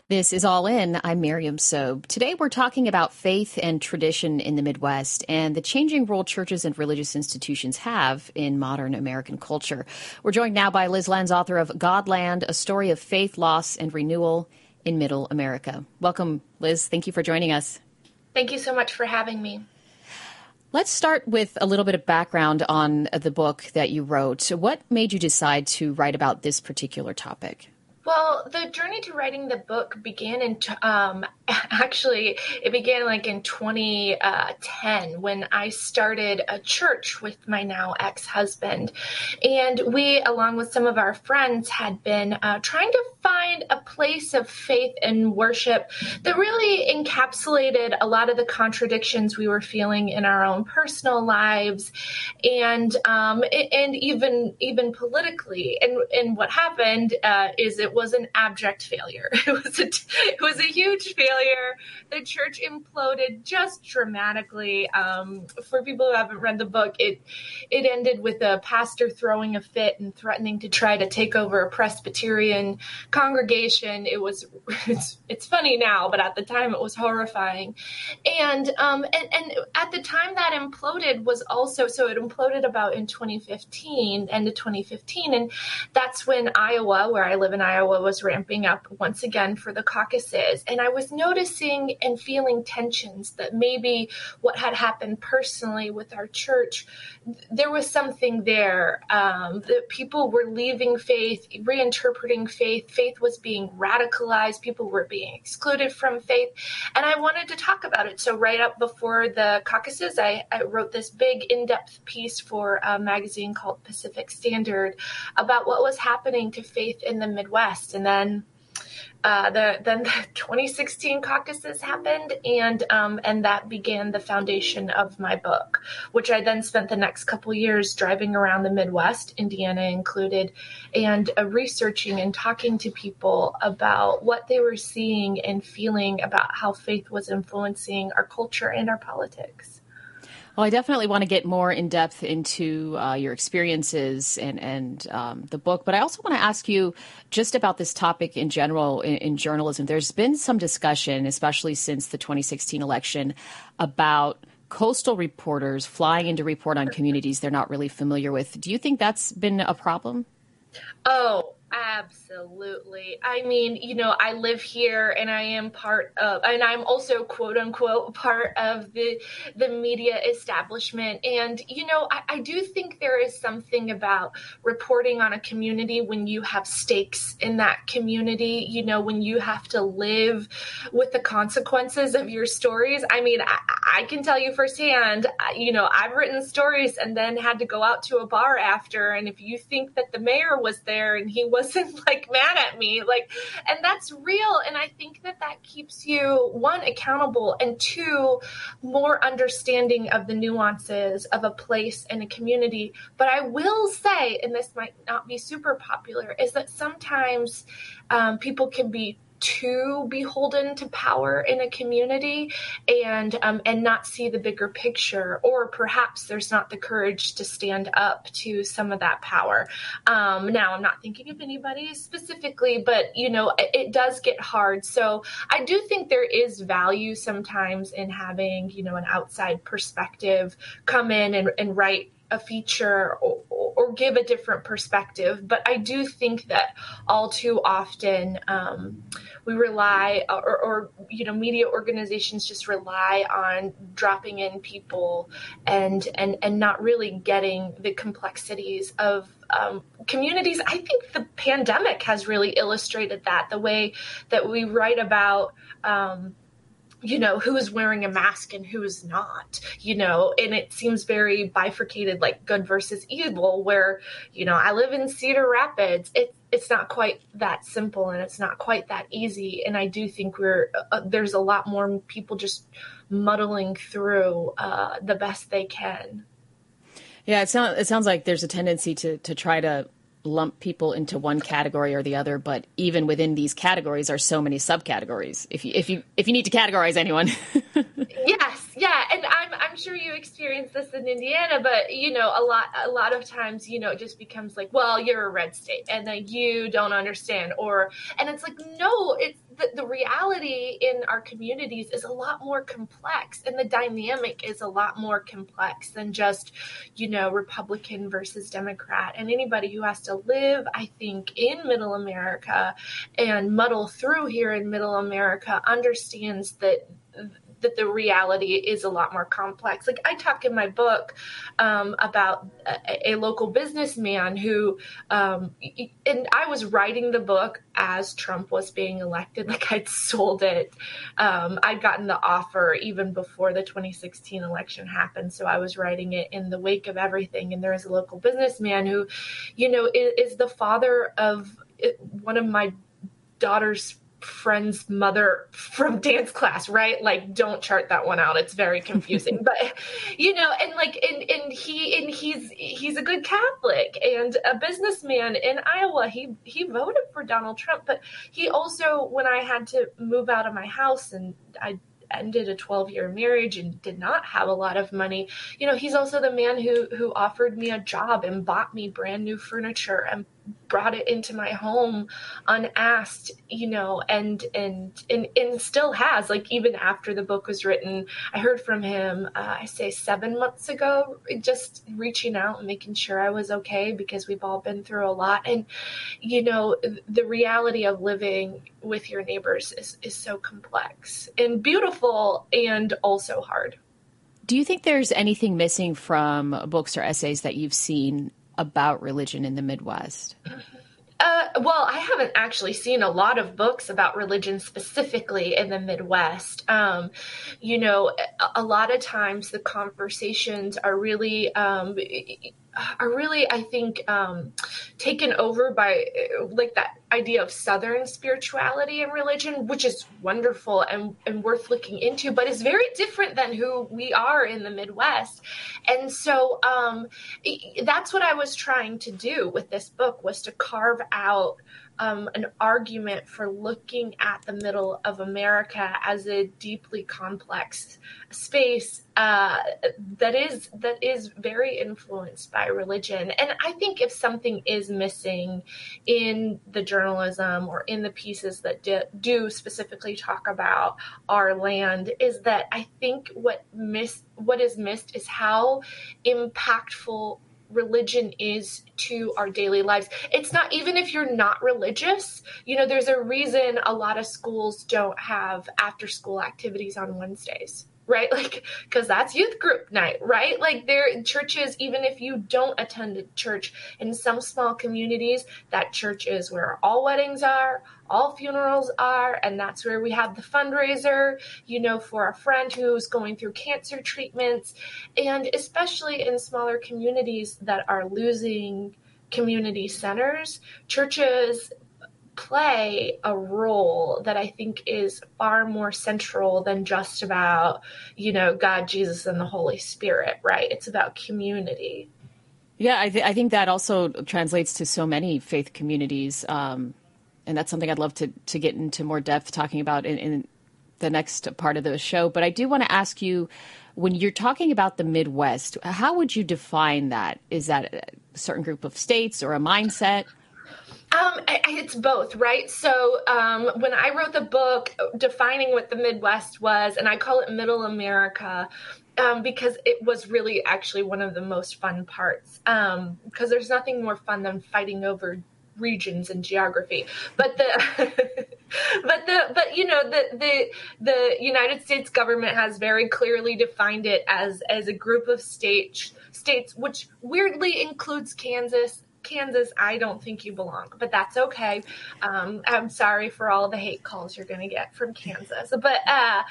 This is All In. I'm Miriam Sobe. Today we're talking about faith and tradition in the Midwest and the changing role churches and religious institutions have in modern American culture. We're joined now by Liz Lenz, author of Godland, A Story of Faith, Loss, and Renewal in Middle America. Welcome, Liz. Thank you for joining us. Thank you so much for having me. Let's start with a little bit of background on the book that you wrote. What made you decide to write about this particular topic? Well, the journey to writing the book began in, it began like in 2010 when I started a church with my now ex-husband. And we, along with some of our friends, had been trying to find a place of faith and worship that really encapsulated a lot of the contradictions we were feeling in our own personal lives and even politically. And what happened is it was an abject failure. It was a huge failure. The church imploded just dramatically. For people who haven't read the book, it ended with a pastor throwing a fit and threatening to try to take over a Presbyterian congregation. It's funny now, but at the time it was horrifying. And at the time that imploded was also, so it imploded about in 2015, end of 2015. And that's when Iowa, where I live in Iowa, was ramping up once again for the caucuses. And I was noticing and feeling tensions that maybe what had happened personally with our church, there was something there, that people were leaving faith, reinterpreting faith. Faith was being radicalized. People were being excluded from faith. And I wanted to talk about it. So right up before the caucuses, I wrote this big in-depth piece for a magazine called Pacific Standard about what was happening to faith in the Midwest. And then the 2016 caucuses happened, and that began the foundation of my book, which I then spent the next couple years driving around the Midwest, Indiana included, and researching and talking to people about what they were seeing and feeling about how faith was influencing our culture and our politics. Well, I definitely want to get more in depth into your experiences and the book, but I also want to ask you just about this topic in general in journalism. There's been some discussion, especially since the 2016 election, about coastal reporters flying in to report on communities they're not really familiar with. Do you think that's been a problem? Oh, absolutely. I mean, I live here and I am and I'm also quote unquote part of the media establishment. And, I do think there is something about reporting on a community when you have stakes in that community, when you have to live with the consequences of your stories. I mean, I can tell you firsthand, I've written stories and then had to go out to a bar after. And if you think that the mayor was there and he wasn't mad at me, and that's real. And I think that keeps you, one, accountable, and two, more understanding of the nuances of a place and a community. But I will say, and this might not be super popular, is that sometimes people can be too beholden to power in a community and not see the bigger picture, or perhaps there's not the courage to stand up to some of that power. Now, I'm not thinking of anybody specifically, but, it does get hard. So I do think there is value sometimes in having, an outside perspective come in and write a feature or give a different perspective. But I do think that all too often we rely or media organizations just rely on dropping in people and not really getting the complexities of communities. I think the pandemic has really illustrated that, the way that we write about who is wearing a mask and who is not, and it seems very bifurcated, like good versus evil, where, I live in Cedar Rapids. It's not quite that simple and it's not quite that easy. And I do think there's a lot more people just muddling through the best they can. Yeah, it sounds like there's a tendency to try to lump people into one category or the other, but even within these categories are so many subcategories. If you need to categorize anyone. Yeah, and I'm sure you experience this in Indiana, but a lot of times, it just becomes like, well, you're a red state and then you don't understand, and it's like, no, it's the reality in our communities is a lot more complex, and the dynamic is a lot more complex than just, Republican versus Democrat. And anybody who has to live, I think, in Middle America and muddle through here in Middle America understands that the reality is a lot more complex. Like I talk in my book about a local businessman who, and I was writing the book as Trump was being elected. Like I'd sold it. I'd gotten the offer even before the 2016 election happened. So I was writing it in the wake of everything. And there is a local businessman who, is the father of one of my daughter's friend's mother from dance class, right? Like, don't chart that one out. It's very confusing. But and he's a good Catholic and a businessman in Iowa. He voted for Donald Trump, but he also, when I had to move out of my house and I ended a 12-year marriage and did not have a lot of money, he's also the man who offered me a job and bought me brand new furniture and brought it into my home unasked, and still has, like, even after the book was written. I heard from him, I say 7 months ago, just reaching out and making sure I was okay, because we've all been through a lot. And, the reality of living with your neighbors is so complex and beautiful and also hard. Do you think there's anything missing from books or essays that you've seen about religion in the Midwest? Well, I haven't actually seen a lot of books about religion specifically in the Midwest. A lot of times the conversations are really, I think, taken over by like that idea of Southern spirituality and religion, which is wonderful and worth looking into, but is very different than who we are in the Midwest. And so that's what I was trying to do with this book, was to carve out an argument for looking at the middle of America as a deeply complex space that is very influenced by religion. And I think if something is missing in the journalism or in the pieces that do specifically talk about our land, is that I think what is missed is how impactful religion is to our daily lives. It's not, even if you're not religious, there's a reason a lot of schools don't have after school activities on Wednesdays, right? Like, because that's youth group night, right? Like, there churches, even if you don't attend a church, in some small communities, that church is where all weddings are, all funerals are, and that's where we have the fundraiser, for a friend who's going through cancer treatments. And especially in smaller communities that are losing community centers, churches play a role that I think is far more central than just about, God, Jesus, and the Holy Spirit, right? It's about community. Yeah, I think that also translates to so many faith communities. And that's something I'd love to get into more depth talking about in the next part of the show. But I do want to ask you, when you're talking about the Midwest, how would you define that? Is that a certain group of states or a mindset? It's both, right? So when I wrote the book defining what the Midwest was, and I call it Middle America, because it was really actually one of the most fun parts, because there's nothing more fun than fighting over regions and geography. But the United States government has very clearly defined it as a group of states, which weirdly includes Kansas. Kansas, I don't think you belong, but that's okay. I'm sorry for all the hate calls you're going to get from Kansas, but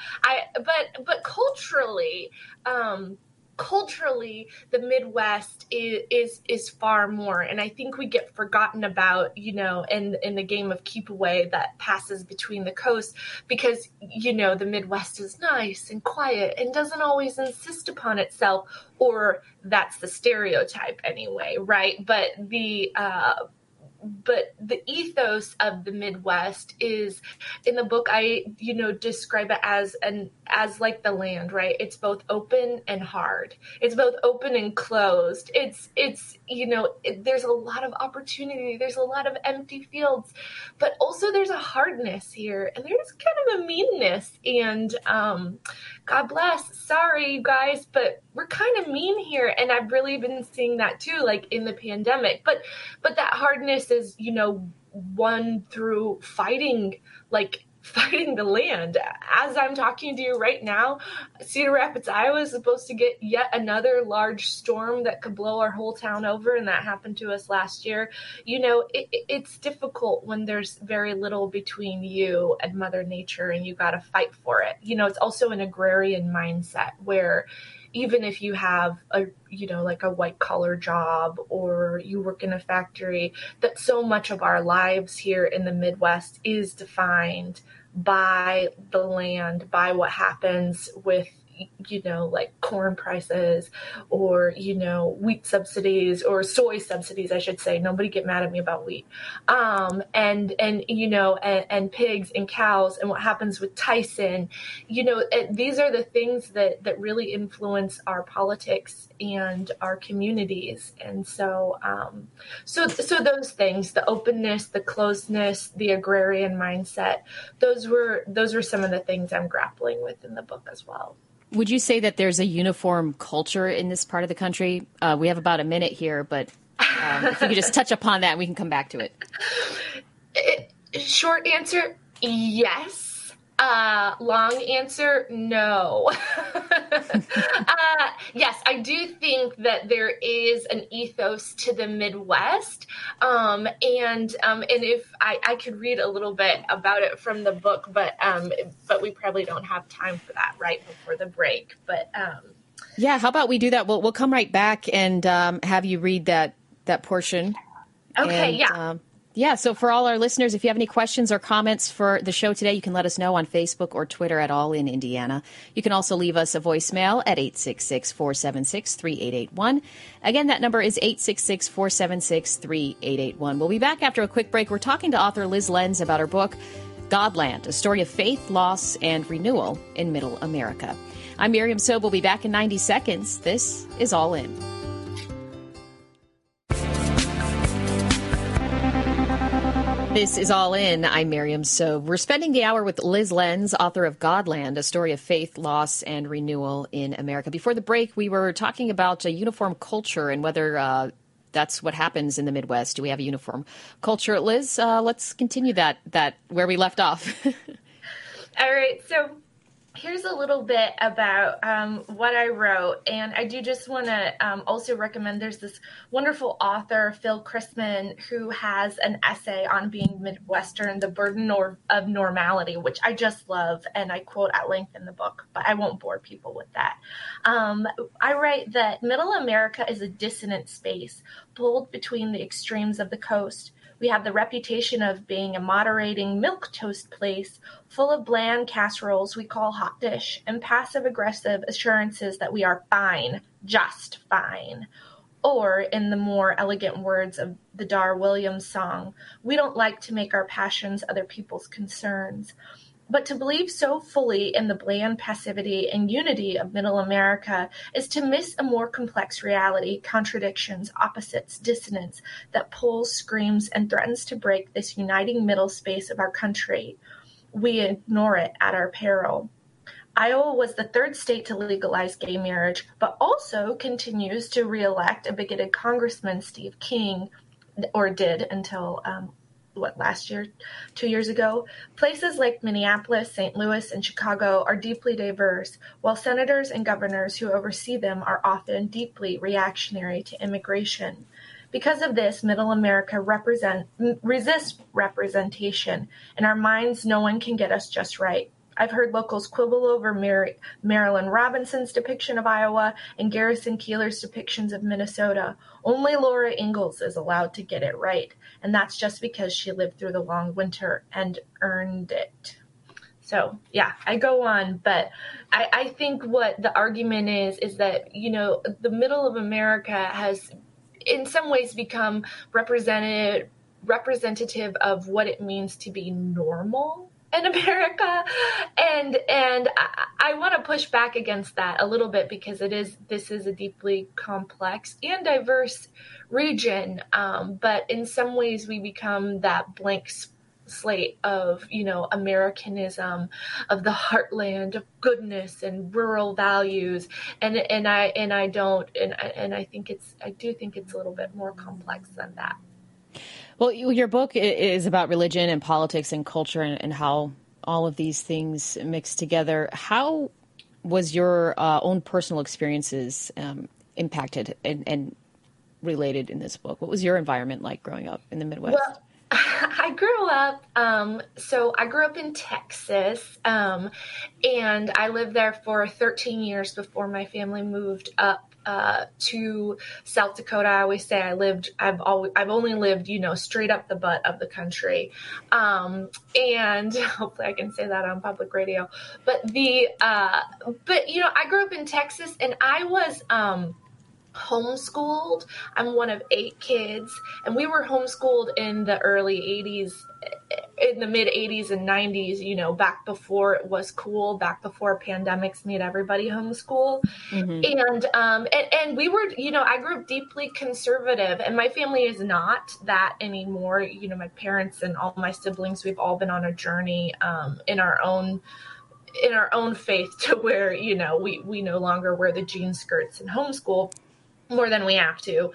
culturally, the Midwest is far more, and I think we get forgotten about, in the game of keep away that passes between the coasts, because the Midwest is nice and quiet and doesn't always insist upon itself, or that's the stereotype anyway, right? But but the ethos of the Midwest is, in the book, I, describe it as like the land, right? It's both open and hard. It's both open and closed. There's a lot of opportunity. There's a lot of empty fields, but also there's a hardness here, and there's kind of a meanness. And God bless. Sorry, you guys, but we're kind of mean here, and I've really been seeing that too, like in the pandemic. But that hardness is, won through fighting the land. As I'm talking to you right now, Cedar Rapids, Iowa is supposed to get yet another large storm that could blow our whole town over, and that happened to us last year. It's difficult when there's very little between you and Mother Nature, and you got to fight for it. It's also an agrarian mindset where even if you have a white collar job or you work in a factory, that so much of our lives here in the Midwest is defined by the land, by what happens with, like corn prices or, wheat subsidies or soy subsidies, I should say. Nobody get mad at me about wheat. And pigs and cows and what happens with Tyson. These are the things that really influence our politics and our communities. And so those things, the openness, the closeness, the agrarian mindset, those were some of the things I'm grappling with in the book as well. Would you say that there's a uniform culture in this part of the country? We have about a minute here, but if you could just touch upon that, we can come back to it. Short answer, yes. Long answer, no. Yes, I do think that there is an ethos to the Midwest. And if I could read a little bit about it from the book, but we probably don't have time for that right before the break. But yeah, how about we do that? We'll come right back and have you read that portion. Okay, yeah. Yeah, so for all our listeners, if you have any questions or comments for the show today, you can let us know on Facebook or Twitter at All in Indiana. You can also leave us a voicemail at 866-476-3881. Again, that number is 866-476-3881. We'll be back after a quick break. We're talking to author Liz Lenz about her book, Godland, a story of faith, loss, and renewal in Middle America. I'm Miriam Sobe. We'll be back in 90 seconds. This is All In. This is All In. I'm Miriam Sobe. We're spending the hour with Liz Lenz, author of Godland, a story of faith, loss, and renewal in America. Before the break, we were talking about a uniform culture and whether that's what happens in the Midwest. Do we have a uniform culture? Liz, let's continue that where we left off. All right. So here's a little bit about what I wrote, and I do just want to also recommend there's this wonderful author, Phil Chrisman, who has an essay on being Midwestern, the burden of normality, which I just love, and I quote at length in the book, but I won't bore people with that. I write that Middle America is a dissonant space, pulled between the extremes of the coast. We have the reputation of being a moderating milquetoast place full of bland casseroles we call hot dish and passive-aggressive assurances that we are fine, just fine. Or, in the more elegant words of the Dar Williams song, we don't like to make our passions other people's concerns. But to believe so fully in the bland passivity and unity of Middle America is to miss a more complex reality, contradictions, opposites, dissonance that pulls, screams, and threatens to break this uniting middle space of our country. We ignore it at our peril. Iowa was the third state to legalize gay marriage, but also continues to reelect a bigoted Congressman, Steve King, or did until last year, 2 years ago. Places like Minneapolis, St. Louis, and Chicago are deeply diverse, while senators and governors who oversee them are often deeply reactionary to immigration. Because of this, Middle America resists representation. In our minds, no one can get us just right. I've heard locals quibble over Marilyn Robinson's depiction of Iowa and Garrison Keillor's depictions of Minnesota. Only Laura Ingalls is allowed to get it right, and that's just because she lived through the long winter and earned it. So, yeah, I go on, but I think what the argument is that, the middle of America has in some ways become represented representative of what it means to be normal in America. And I want to push back against that a little bit, because this is a deeply complex and diverse region. But in some ways we become that blank slate of, Americanism, of the heartland of goodness and rural values. And I do think it's a little bit more complex than that. Well, your book is about religion and politics and culture and how all of these things mix together. How was your own personal experiences impacted and related in this book? What was your environment like growing up in the Midwest? Well, I grew up in Texas, and I lived there for 13 years before my family moved up to South Dakota. I always say I've only lived, straight up the butt of the country. And hopefully I can say that on public radio, but I grew up in Texas, and I was, homeschooled. I'm one of 8 kids, and we were homeschooled in the early 80s, in the mid 80s and 90s, back before it was cool, back before pandemics made everybody homeschool. Mm-hmm. And we were, I grew up deeply conservative, and my family is not that anymore. My parents and all my siblings, we've all been on a journey in our own faith to where, we no longer wear the jean skirts and homeschool more than we have to.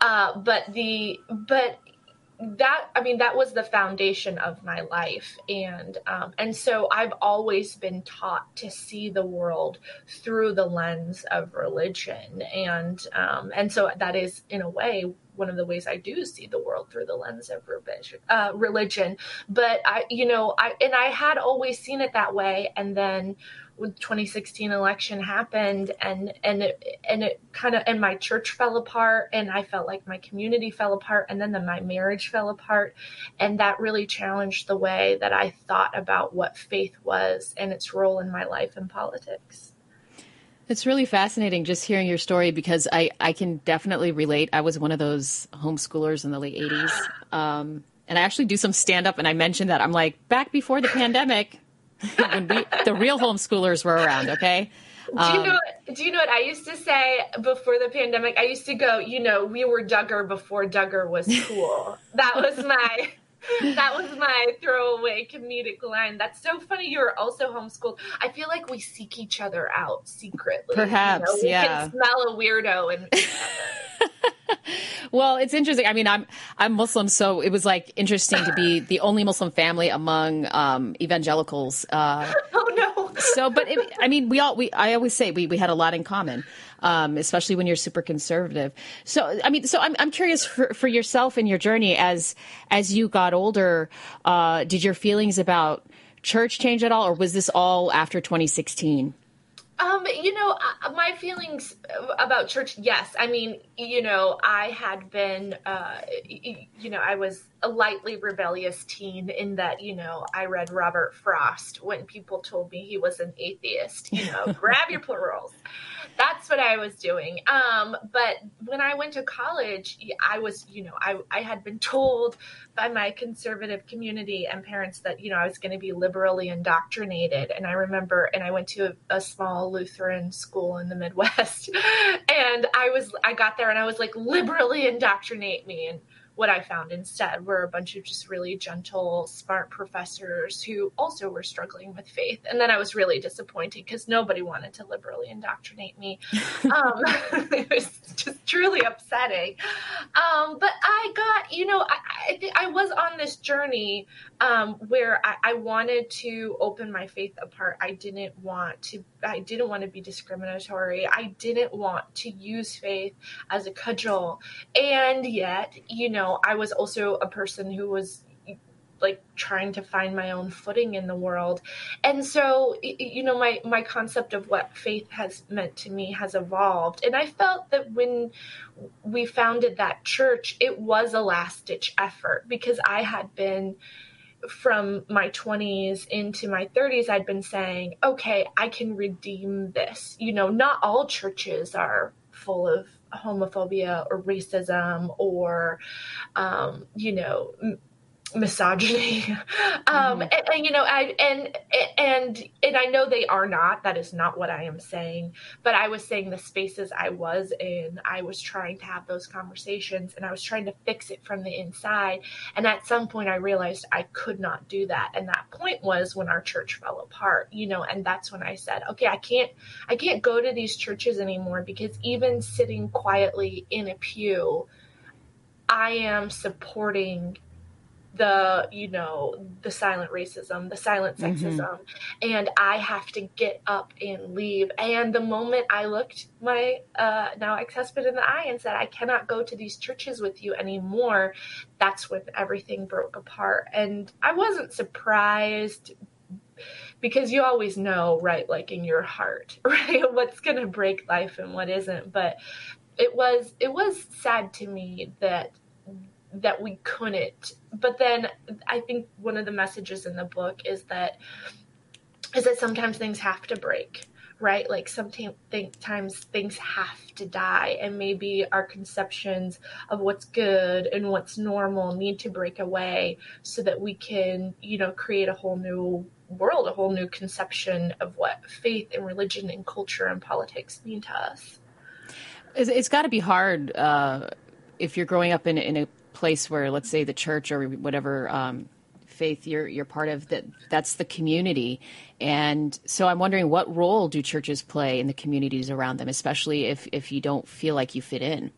That was the foundation of my life. And so I've always been taught to see the world through the lens of religion. And so that is, in a way, one of the ways I do see the world through the lens of religion. But I had always seen it that way. And then when the 2016 election happened, and it kind of, and my church fell apart, and I felt like my community fell apart, and then my marriage fell apart. And that really challenged the way that I thought about what faith was and its role in my life and politics. It's really fascinating just hearing your story, because I can definitely relate. I was one of those homeschoolers in the late 80s. And I actually do some stand-up, and I mentioned that. I'm like, back before the pandemic, when the real homeschoolers were around, okay? Do you know what I used to say before the pandemic? I used to go, we were Duggar before Duggar was cool. That was my throwaway comedic line. That's so funny. You were also homeschooled. I feel like we seek each other out secretly. Perhaps, we can smell a weirdo in each other. Well, it's interesting. I mean, I'm Muslim, so it was like interesting to be the only Muslim family among evangelicals. Oh no! So, but I always say we had a lot in common, especially when you're super conservative. So, I'm curious for yourself and your journey as you got older. Did your feelings about church change at all, or was this all after 2016? My feelings about church, yes. I mean, I had been, I was a lightly rebellious teen in that, I read Robert Frost when people told me he was an atheist, grab your plurals. That's what I was doing. But when I went to college, I was, I had been told by my conservative community and parents that, I was going to be liberally indoctrinated. And I remember, and I went to a small Lutheran school in the Midwest, and I got there and I was like, liberally indoctrinate me. And what I found instead were a bunch of just really gentle, smart professors who also were struggling with faith. And then I was really disappointed because nobody wanted to liberally indoctrinate me. It was just truly upsetting. But I got, I was on this journey where I wanted to open my faith apart. I didn't want to be discriminatory. I didn't want to use faith as a cudgel. And yet, I was also a person who was like trying to find my own footing in the world. And so, my concept of what faith has meant to me has evolved. And I felt that when we founded that church, it was a last ditch effort, because I had been, from my 20s into my 30s, I'd been saying, okay, I can redeem this. Not all churches are full of homophobia or racism or, you know, misogyny. And you know, and I know they are not, that is not what I am saying, but I was saying the spaces I was in, I was trying to have those conversations and I was trying to fix it from the inside. And at some point I realized I could not do that. And that point was when our church fell apart, you know, and that's when I said, okay, I can't go to these churches anymore, because even sitting quietly in a pew, I am supporting the, you know, the silent racism, the silent sexism, and I have to get up and leave. And the moment I looked my now ex-husband in the eye and said, I cannot go to these churches with you anymore, that's when everything broke apart. And I wasn't surprised, because you always know, right, like in your heart, right, what's going to break life and what isn't. But it was sad to me that we couldn't. But then I think one of the messages in the book is that sometimes things have to break, right? Like sometimes things have to die, and maybe our conceptions of what's good and what's normal need to break away so that we can, you know, create a whole new world, a whole new conception of what faith and religion and culture and politics mean to us. It's got to be hard if you're growing up in a place where, let's say, the church or whatever faith you're part of, that's the community. And so I'm wondering, what role do churches play in the communities around them, especially if you don't feel like you fit in?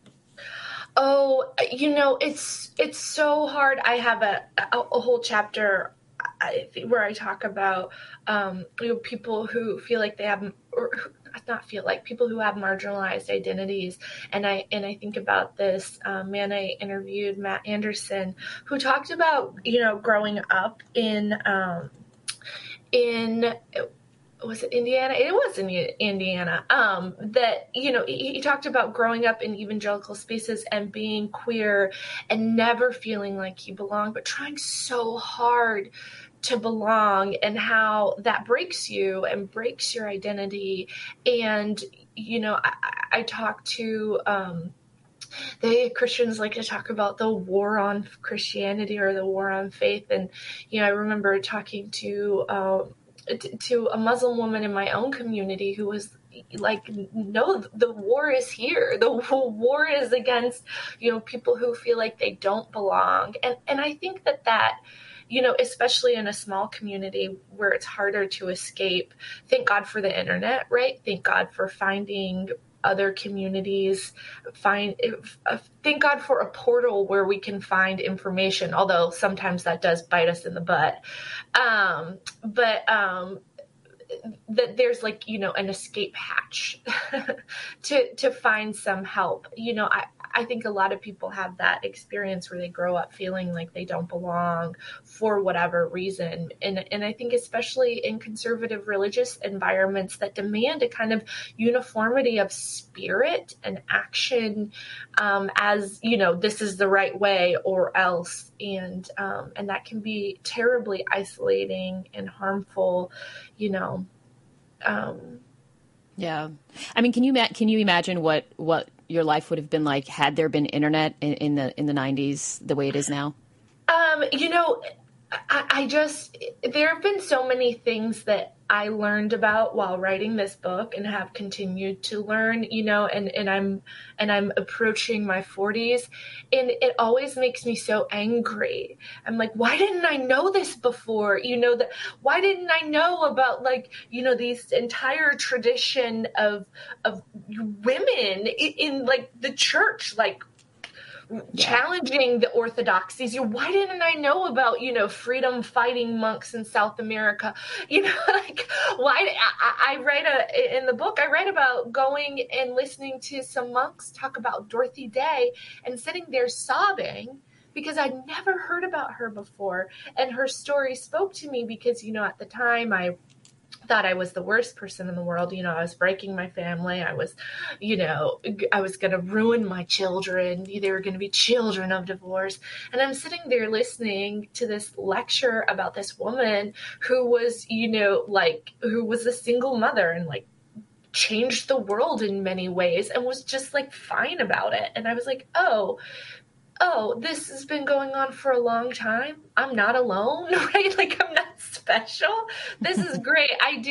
Oh, you know, it's so hard. I have a whole chapter where I talk about you know, people who feel like they have, or not feel like, people who have marginalized identities. And I think about this man I interviewed, Matt Anderson, who talked about, you know, growing up in was it Indiana? It was in Indiana. That, you know, he talked about growing up in evangelical spaces and being queer and never feeling like he belonged, but trying so hard to belong, and how that breaks you and breaks your identity. And, you know, I talk to, Christians like to talk about the war on Christianity or the war on faith. And, you know, I remember talking to a Muslim woman in my own community who was like, no, the war is here. The war is against, you know, people who feel like they don't belong. And I think that, you know, especially in a small community where it's harder to escape, thank God for the internet, right? Thank God for finding other communities, thank God for a portal where we can find information, although sometimes that does bite us in the butt. That there's, like, you know, an escape hatch to find some help. You know, I think a lot of people have that experience where they grow up feeling like they don't belong for whatever reason. And I think especially in conservative religious environments that demand a kind of uniformity of spirit and action, as, you know, this is the right way or else. And that can be terribly isolating and harmful, you know. Yeah. I mean, can you imagine what your life would have been like had there been internet in the 90s the way it is now? You know, I just, there have been so many things that I learned about while writing this book and have continued to learn, you know, and I'm approaching my 40s, and it always makes me so angry. I'm like, why didn't I know this before? You know, why didn't I know about, like, you know, these entire tradition of women in like the church, like, challenging the orthodoxies. You know, why didn't I know about, you know, freedom fighting monks in South America? You know, like, why? I write in the book, I write about going and listening to some monks talk about Dorothy Day and sitting there sobbing because I'd never heard about her before. And her story spoke to me because, you know, at the time I thought I was the worst person in the world. You know, I was breaking my family. I was, you know, I was going to ruin my children. They were going to be children of divorce. And I'm sitting there listening to this lecture about this woman who was, you know, like, who was a single mother and, like, changed the world in many ways and was just like fine about it. And I was like, oh, this has been going on for a long time. I'm not alone, right? Like, I'm not special. This is great.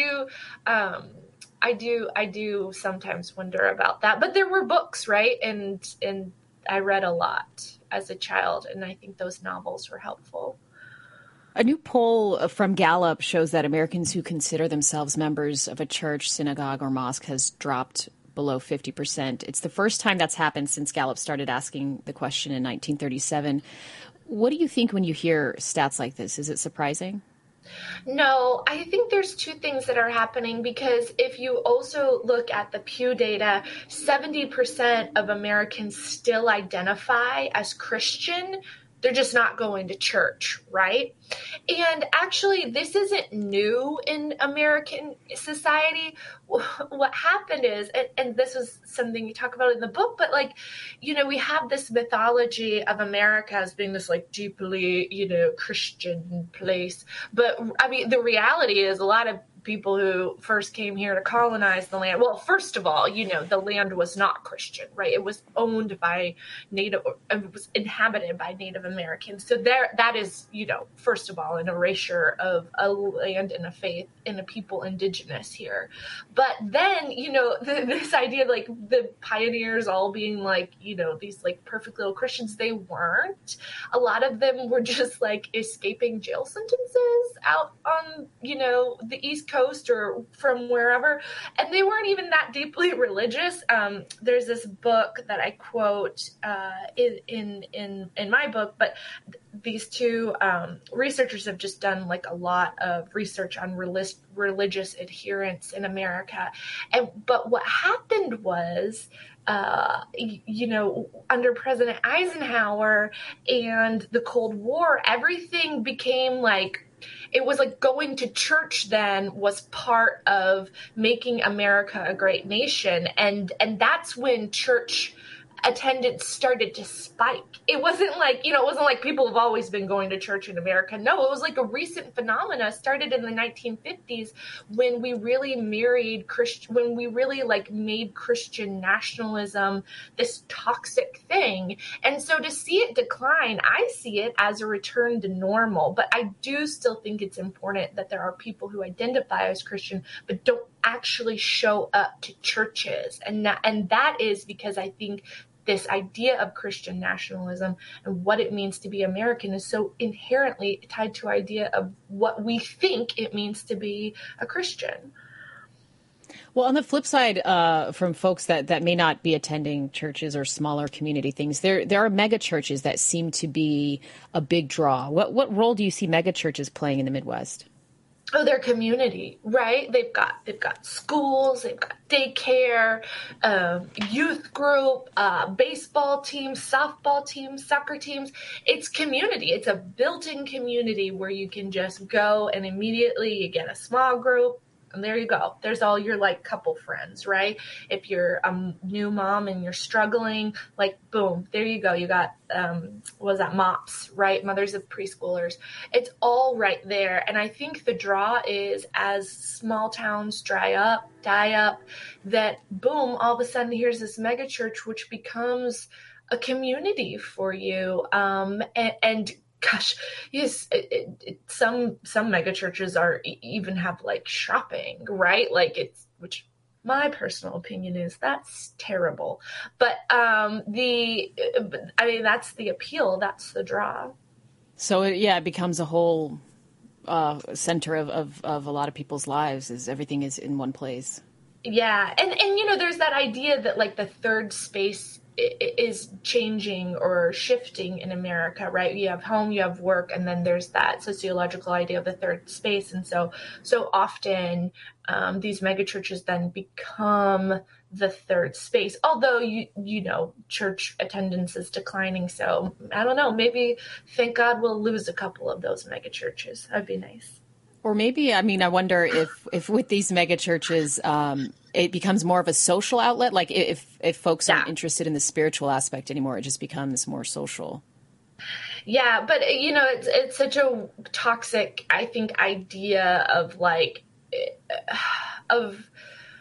I do sometimes wonder about that, but there were books, right? And I read a lot as a child, and I think those novels were helpful. A new poll from Gallup shows that Americans who consider themselves members of a church, synagogue, or mosque has dropped below 50%. It's the first time that's happened since Gallup started asking the question in 1937. What do you think when you hear stats like this? Is it surprising? No, I think there's two things that are happening, because if you also look at the Pew data, 70% of Americans still identify as Christian. They're just not going to church, right? And actually, this isn't new in American society. What happened is, and this is something you talk about in the book, but like, we have this mythology of America as being this like deeply, Christian place. But I mean, the reality is a lot of people who first came here to colonize the land. Well, first of all, the land was not Christian, right? It was owned by it was inhabited by Native Americans. So that is, first of all, an erasure of a land and a faith and a people indigenous here. But then, this idea of like the pioneers all being like, these like perfect little Christians, they weren't. A lot of them were just like escaping jail sentences out on, the East Coast or from wherever, and they weren't even that deeply religious. There's this book that I quote in my book, but these two researchers have just done like a lot of research on religious adherence in America, but what happened was, under President Eisenhower and the Cold War, everything became like, it was like going to church then was part of making America a great nation. And that's when church attendance started to spike. It wasn't like, people have always been going to church in America. No, it was like a recent phenomena, started in the 1950s when we really when we really like made Christian nationalism this toxic thing. And so to see it decline, I see it as a return to normal. But I do still think it's important that there are people who identify as Christian but don't actually show up to churches. And that is because I think this idea of Christian nationalism and what it means to be American is so inherently tied to idea of what we think it means to be a Christian. Well, on the flip side, from folks that may not be attending churches or smaller community things, there are mega churches that seem to be a big draw. What role do you see mega churches playing in the Midwest? Oh, their community, right? They've got schools, they've got daycare, youth group, baseball teams, softball teams, soccer teams. It's community. It's a built-in community where you can just go and immediately you get a small group. And there you go. There's all your like couple friends, right? If you're a new mom and you're struggling, like boom, there you go. You got, what was that, MOPS, right? Mothers of Preschoolers. It's all right there. And I think the draw is as small towns die up, that boom, all of a sudden here's this mega church, which becomes a community for you. And gosh, yes, some mega churches even have like shopping, right? Like which my personal opinion is that's terrible. But that's the appeal. That's the draw. So it becomes a whole center of a lot of people's lives, as everything is in one place. Yeah, and there's that idea that like the third space is changing or shifting in America, right? You have home, you have work, and then there's that sociological idea of the third space. And so often these megachurches then become the third space, although church attendance is declining. So I don't know, maybe thank God we'll lose a couple of those megachurches. That'd be nice. Or maybe, I wonder if with these mega churches, it becomes more of a social outlet. Like if folks aren't interested in the spiritual aspect anymore, it just becomes more social. Yeah, but it's such a toxic, I think, idea of like of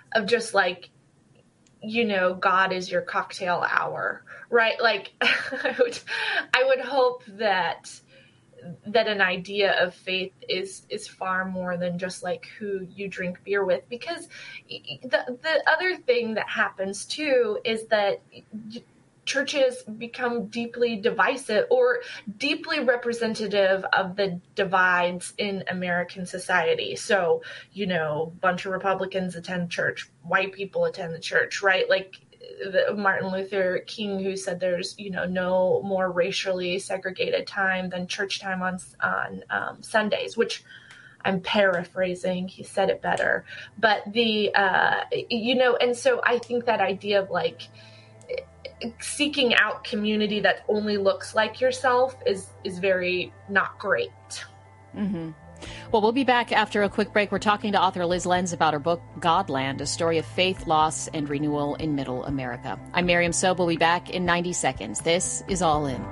of just like, God is your cocktail hour, right? Like I would hope that an idea of faith is far more than just like who you drink beer with, because the other thing that happens too is that churches become deeply divisive or deeply representative of the divides in American society. So, a bunch of Republicans attend church, white people attend the church, right? Like Martin Luther King, who said there's, no more racially segregated time than church time on Sundays, which I'm paraphrasing. He said it better. But and so I think that idea of like seeking out community that only looks like yourself is very not great. Mm-hmm. Well, we'll be back after a quick break. We're talking to author Liz Lenz about her book, Godland, a story of faith, loss, and renewal in Middle America. I'm Miriam Sobe. We'll be back in 90 seconds. This is All In.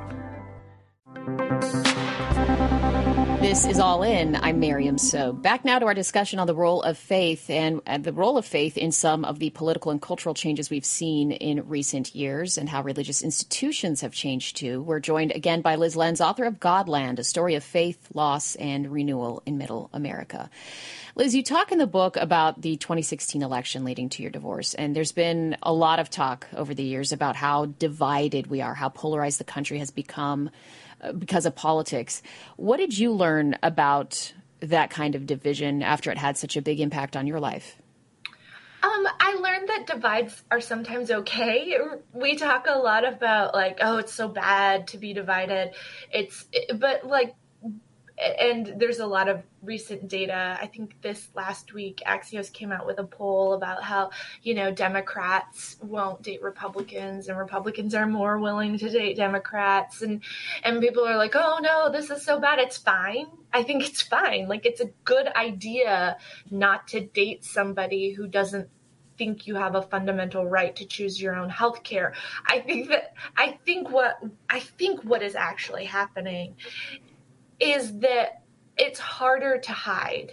This is All In. I'm Miriam Sobe. Back now to our discussion on the role of faith and the role of faith in some of the political and cultural changes we've seen in recent years and how religious institutions have changed too. We're joined again by Liz Lenz, author of Godland, a story of faith, loss, and renewal in Middle America. Liz, you talk in the book about the 2016 election leading to your divorce, and there's been a lot of talk over the years about how divided we are, how polarized the country has become because of politics. What did you learn about that kind of division after it had such a big impact on your life? I learned that divides are sometimes okay. We talk a lot about like, oh, it's so bad to be divided. And there's a lot of recent data. I think this last week, Axios came out with a poll about how, Democrats won't date Republicans and Republicans are more willing to date Democrats. And people are like, oh, no, this is so bad. It's fine. I think it's fine. Like, it's a good idea not to date somebody who doesn't think you have a fundamental right to choose your own health care. I think what is actually happening is that it's harder to hide.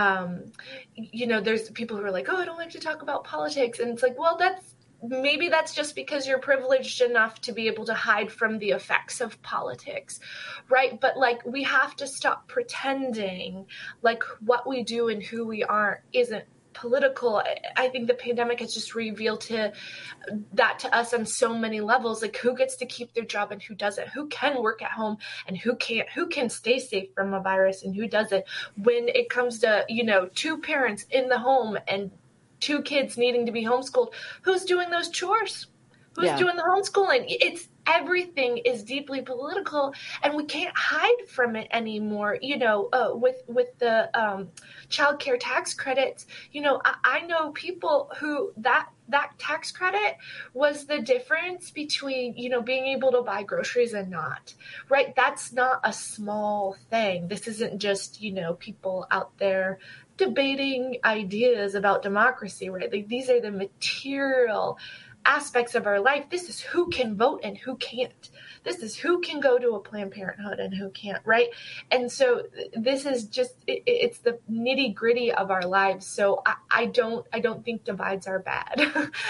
There's people who are like, oh, I don't like to talk about politics. And it's like, well, that's just because you're privileged enough to be able to hide from the effects of politics, right? But like, we have to stop pretending like what we do and who we are isn't political. I think the pandemic has just revealed that to us on so many levels, like who gets to keep their job and who doesn't, who can work at home and who can't, who can stay safe from a virus and who doesn't. When it comes to, two parents in the home and two kids needing to be homeschooled, who's doing those chores? Who's doing the homeschooling? Everything is deeply political, and we can't hide from it anymore. With the child care tax credits, I know people who that tax credit was the difference between, being able to buy groceries and not, right? That's not a small thing. This isn't just, people out there debating ideas about democracy, right? Like, these are the material aspects of our life. This is who can vote and who can't. This is who can go to a Planned Parenthood and who can't, right? And so this is just, it's the nitty gritty of our lives. So I don't think divides are bad.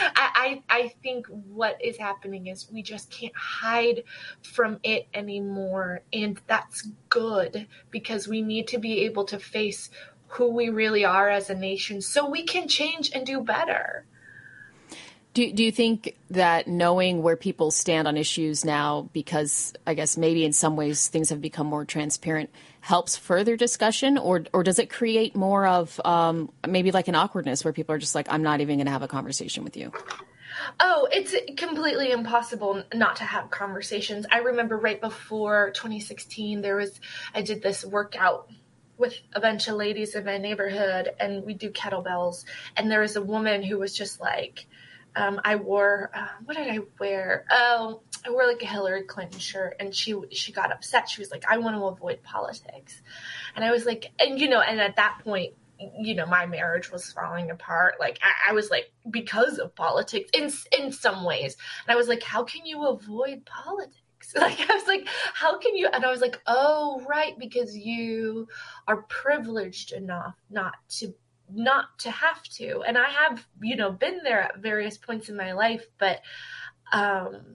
I think what is happening is we just can't hide from it anymore. And that's good, because we need to be able to face who we really are as a nation so we can change and do better. Do you think that knowing where people stand on issues now, because I guess maybe in some ways things have become more transparent, helps further discussion, or does it create more of maybe like an awkwardness where people are just like, I'm not even going to have a conversation with you? Oh, it's completely impossible not to have conversations. I remember right before 2016, I did this workout with a bunch of ladies in my neighborhood, and we do kettlebells. And there was a woman who was just like, I wore, what did I wear? Oh, I wore like a Hillary Clinton shirt, and she got upset. She was like, I want to avoid politics. And I was like, and at that point, my marriage was falling apart. Like I was like, because of politics in some ways. And I was like, how can you avoid politics? Like, I was like, how can you? And I was like, oh, right. Because you are privileged enough not to not to have to. And I have, been there at various points in my life, but um,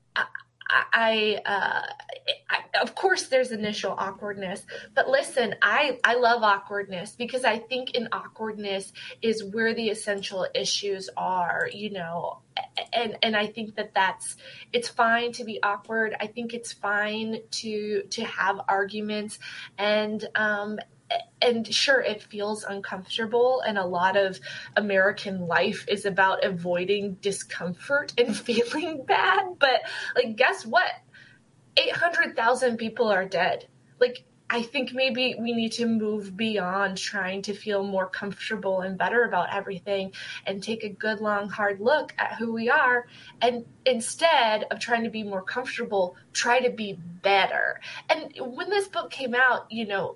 I of course there's initial awkwardness, but listen, I love awkwardness, because I think in awkwardness is where the essential issues are, and I think it's fine to be awkward. I think it's fine to have arguments, and sure, it feels uncomfortable, and a lot of American life is about avoiding discomfort and feeling bad. But guess what? 800,000 people are dead. I think maybe we need to move beyond trying to feel more comfortable and better about everything, and take a good, long, hard look at who we are. And instead of trying to be more comfortable, try to be better. And when this book came out,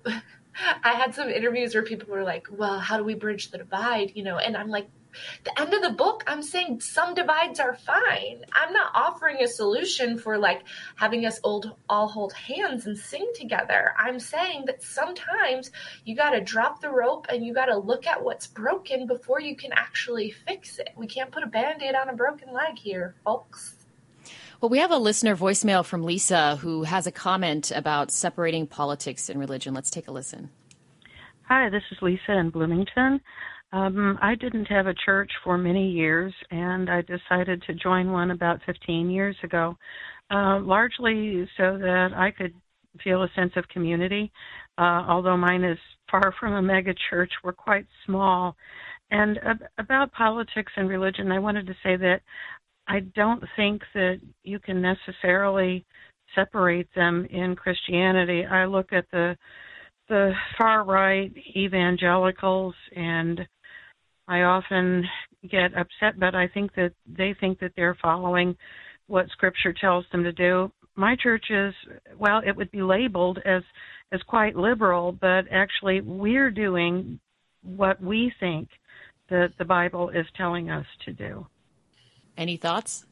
I had some interviews where people were like, well, how do we bridge the divide? And I'm like, the end of the book, I'm saying some divides are fine. I'm not offering a solution for having us all hold hands and sing together. I'm saying that sometimes you got to drop the rope and you got to look at what's broken before you can actually fix it. We can't put a Band-Aid on a broken leg here, folks. Well, we have a listener voicemail from Lisa who has a comment about separating politics and religion. Let's take a listen. Hi, this is Lisa in Bloomington. I didn't have a church for many years, and I decided to join one about 15 years ago, largely so that I could feel a sense of community. Although mine is far from a mega church, we're quite small. And about politics and religion, I wanted to say that I don't think that you can necessarily separate them in Christianity. I look at the far-right evangelicals, and I often get upset, but I think that they think that they're following what Scripture tells them to do. My church is, well, it would be labeled as quite liberal, but actually we're doing what we think that the Bible is telling us to do. Any thoughts?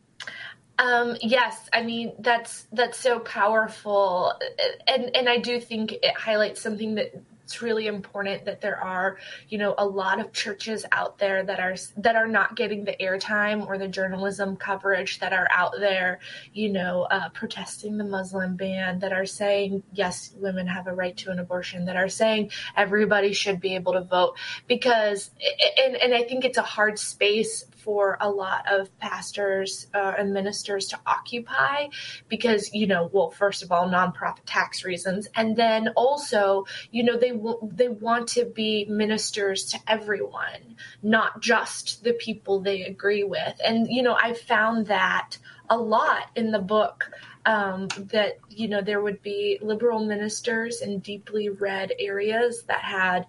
Yes, I mean, that's so powerful. And I do think it highlights something that's really important, that there are, a lot of churches out there that are not getting the airtime or the journalism coverage, that are out there, protesting the Muslim ban, that are saying, yes, women have a right to an abortion, that are saying everybody should be able to vote. Because, and I think it's a hard space for a lot of pastors and ministers to occupy, because, well, first of all, nonprofit tax reasons. And then also, they want to be ministers to everyone, not just the people they agree with. And, I found that a lot in the book, that, there would be liberal ministers in deeply red areas that had,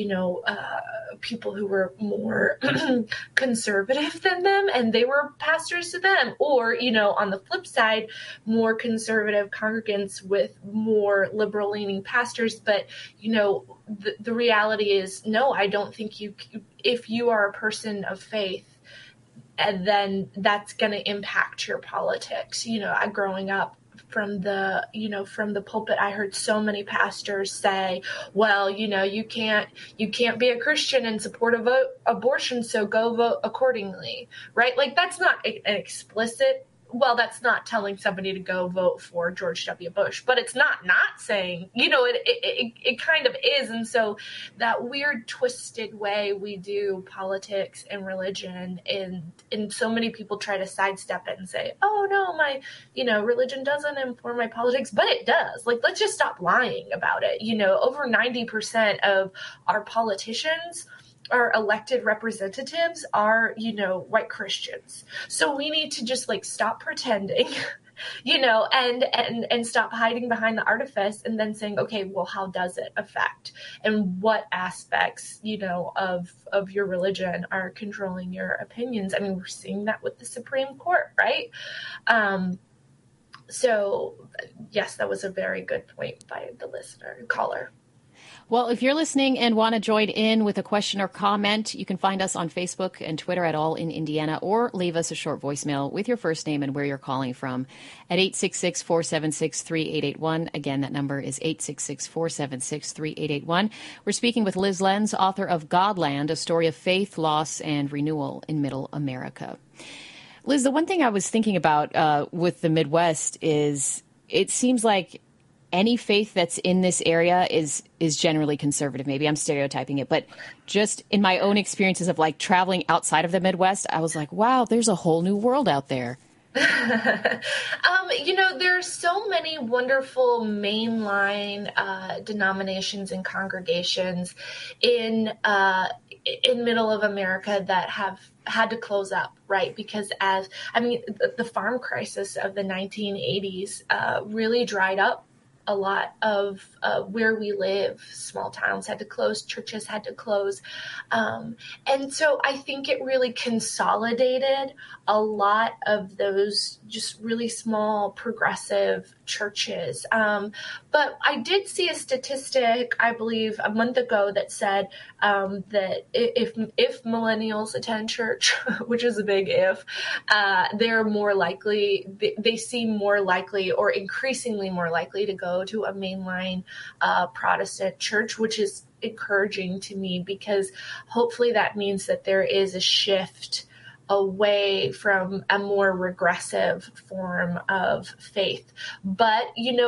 people who were more conservative than them, and they were pastors to them. Or, on the flip side, more conservative congregants with more liberal-leaning pastors. But, the reality is, no, I don't think if you are a person of faith, and then that's going to impact your politics. Growing up from the pulpit, I heard so many pastors say, well, you can't be a Christian and support abortion, so go vote accordingly, right? That's not an explicit, well, that's not telling somebody to go vote for George W. Bush, but it's not saying, it kind of is. And so that weird twisted way we do politics and religion, and so many people try to sidestep it and say, oh no, my, religion doesn't inform my politics, but it does. Let's just stop lying about it. Over 90% of our politicians, our elected representatives, are, white Christians. So we need to just stop pretending, and stop hiding behind the artifice, and then saying, okay, well, how does it affect, and what aspects, of your religion are controlling your opinions? I mean, we're seeing that with the Supreme Court, right? So yes, that was a very good point by the caller. Well, if you're listening and want to join in with a question or comment, you can find us on Facebook and Twitter at All in Indiana, or leave us a short voicemail with your first name and where you're calling from at 866-476-3881. Again, that number is 866-476-3881. We're speaking with Liz Lenz, author of Godland, A Story of Faith, Loss, and Renewal in Middle America. Liz, the one thing I was thinking about with the Midwest is it seems like any faith that's in this area is generally conservative. Maybe I'm stereotyping it, but just in my own experiences of like traveling outside of the Midwest, I was like, wow, there's a whole new world out there. There's so many wonderful mainline denominations and congregations in middle of America that have had to close up, right? Because the farm crisis of the 1980s really dried up a lot of where we live. Small towns had to close, churches had to close. And so I think it really consolidated a lot of those just really small progressive churches. But I did see a statistic, I believe a month ago, that said that if millennials attend church, which is a big if, they're more likely, they seem more likely or increasingly more likely to go to a mainline Protestant church, which is encouraging to me, because hopefully that means that there is a shift away from a more regressive form of faith. But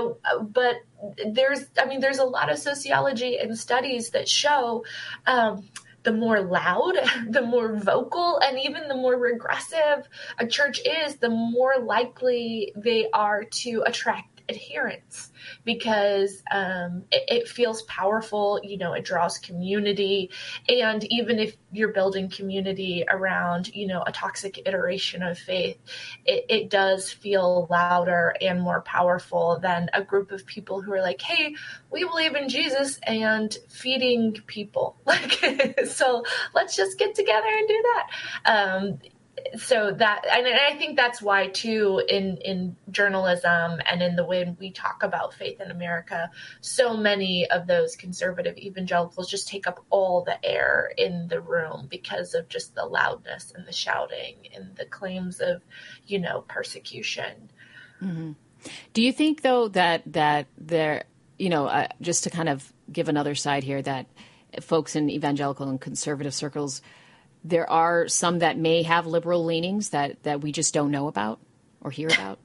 there's a lot of sociology and studies that show the more loud, the more vocal, and even the more regressive a church is, the more likely they are to attract adherents, because it feels powerful, it draws community. And even if you're building community around, a toxic iteration of faith, it does feel louder and more powerful than a group of people who are like, hey, we believe in Jesus, and feeding people. So let's just get together and do that. So that, and I think that's why too, in journalism and in the way we talk about faith in America, so many of those conservative evangelicals just take up all the air in the room because of just the loudness and the shouting and the claims of, persecution. Mm-hmm. Do you think though that there, just to kind of give another side here, that folks in evangelical and conservative circles, there are some that may have liberal leanings that we just don't know about or hear about?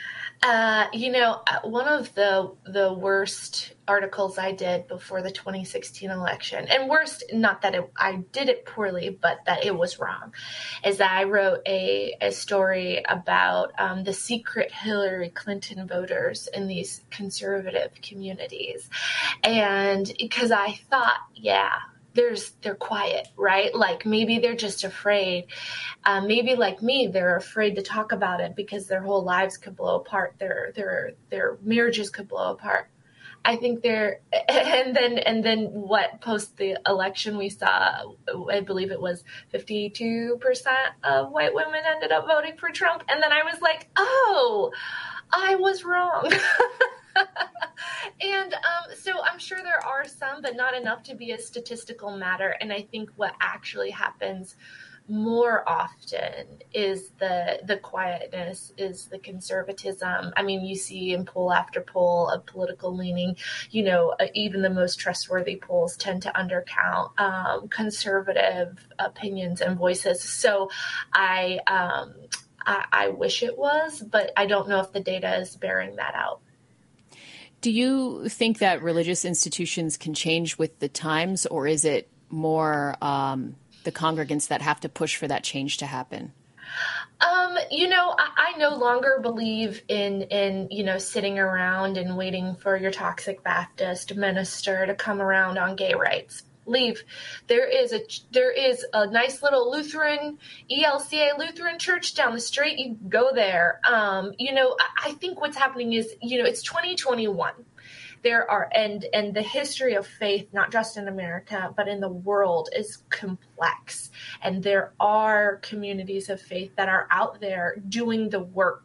One of the worst articles I did before the 2016 election, and worst, not that I did it poorly, but that it was wrong, is that I wrote a story about the secret Hillary Clinton voters in these conservative communities. And because I thought, they're quiet, right? Like maybe they're just afraid. Maybe like me, they're afraid to talk about it because their whole lives could blow apart. Their marriages could blow apart. I think and then what, post the election we saw, I believe it was 52% of white women ended up voting for Trump. And then I was like, oh, I was wrong. And so I'm sure there are some, but not enough to be a statistical matter. And I think what actually happens more often is the quietness, is the conservatism. I mean, you see in poll after poll of political leaning, even the most trustworthy polls tend to undercount conservative opinions and voices. So I wish it was, but I don't know if the data is bearing that out. Do you think that religious institutions can change with the times, or is it more the congregants that have to push for that change to happen? I no longer believe in sitting around and waiting for your toxic Baptist minister to come around on gay rights. Leave. There is a nice little Lutheran, ELCA Lutheran church down the street. You go there. I think what's happening is, it's 2021. There are, and the history of faith, not just in America, but in the world, is complex. And there are communities of faith that are out there doing the work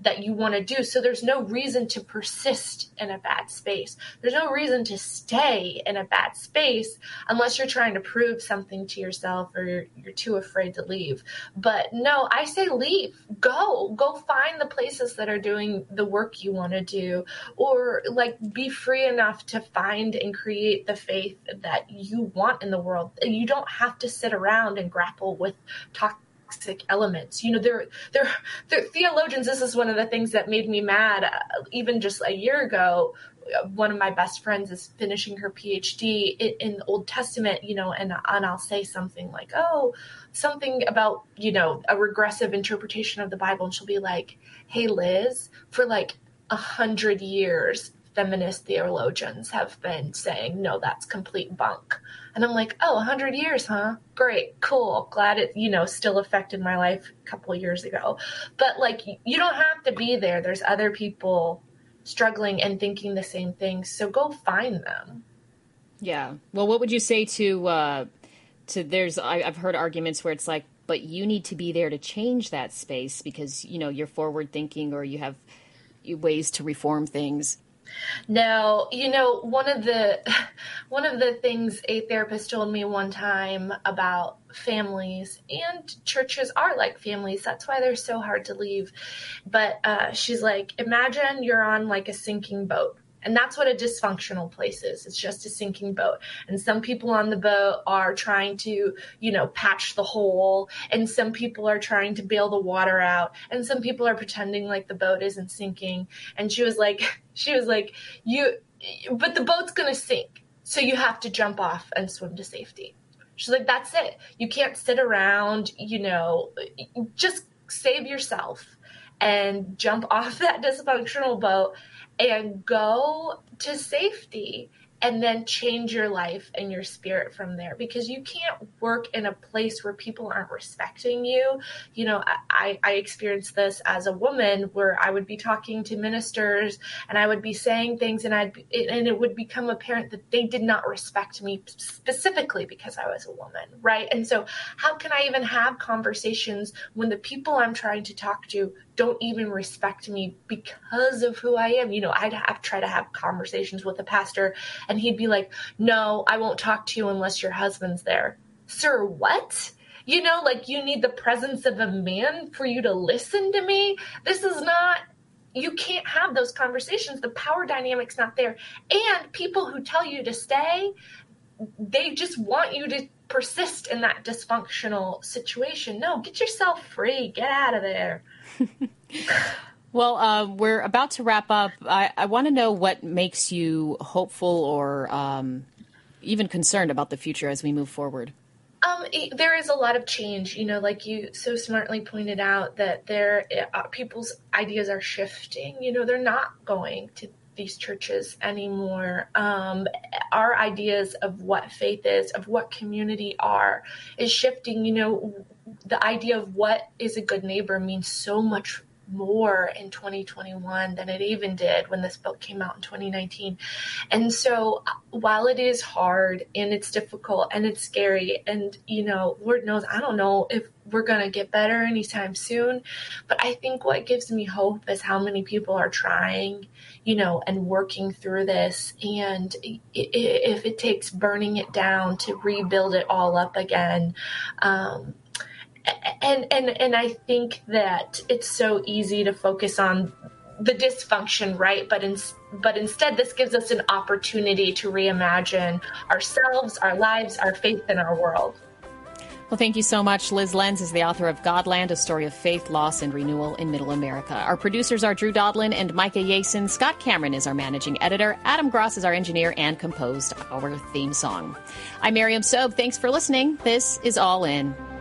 that you want to do. So there's no reason to persist in a bad space. There's no reason to stay in a bad space unless you're trying to prove something to yourself or you're too afraid to leave. But no, I say leave. Go find the places that are doing the work you want to do, or like be free enough to find and create the faith that you want in the world. You don't have to sit around and grapple with toxic elements. They're theologians. This is one of the things that made me mad. Even just a year ago, one of my best friends is finishing her PhD in the Old Testament, and I'll say something like, something about, a regressive interpretation of the Bible. And she'll be like, hey, Liz, for like 100 years, feminist theologians have been saying, no, that's complete bunk. And I'm like, 100 years, huh? Great, cool. Glad it, still affected my life a couple of years ago. But like, you don't have to be there. There's other people struggling and thinking the same thing. So go find them. Yeah. Well, what would you say to I've heard arguments where it's like, but you need to be there to change that space because, you're forward thinking or you have ways to reform things. No, one of the things a therapist told me one time about families, and churches are like families. That's why they're so hard to leave. But she's like, imagine you're on like a sinking boat. And that's what a dysfunctional place is. It's just a sinking boat. And some people on the boat are trying to, patch the hole. And some people are trying to bail the water out. And some people are pretending like the boat isn't sinking. And she was like, but the boat's going to sink. So you have to jump off and swim to safety. She's like, that's it. You can't sit around, just save yourself and jump off that dysfunctional boat and go to safety and then change your life and your spirit from there, because you can't work in a place where people aren't respecting you. I experienced this as a woman where I would be talking to ministers and I would be saying things and it would become apparent that they did not respect me specifically because I was a woman, right? And so how can I even have conversations when the people I'm trying to talk to don't even respect me because of who I am? I'd try to have conversations with a pastor and he'd be like, no, I won't talk to you unless your husband's there. Sir, what? You need the presence of a man for you to listen to me. You can't have those conversations. The power dynamic's not there. And people who tell you to stay, they just want you to persist in that dysfunctional situation. No, get yourself free. Get out of there. Well, we're about to wrap up. I want to know what makes you hopeful or even concerned about the future as we move forward. There is a lot of change, like you so smartly pointed out that people's ideas are shifting. They're not going to these churches anymore. Our ideas of what faith is, of what community is shifting. The idea of what is a good neighbor means so much more in 2021 than it even did when this book came out in 2019. And so while it is hard and it's difficult and it's scary and, Lord knows, I don't know if we're going to get better anytime soon, but I think what gives me hope is how many people are trying, and working through this. And if it takes burning it down to rebuild it all up again, And I think that it's so easy to focus on the dysfunction, right? But instead, this gives us an opportunity to reimagine ourselves, our lives, our faith, and our world. Well, thank you so much. Liz Lenz is the author of Godland, A Story of Faith, Loss, and Renewal in Middle America. Our producers are Drew Dodlin and Micah Yason. Scott Cameron is our managing editor. Adam Gross is our engineer and composed our theme song. I'm Miriam Sobe. Thanks for listening. This is All In.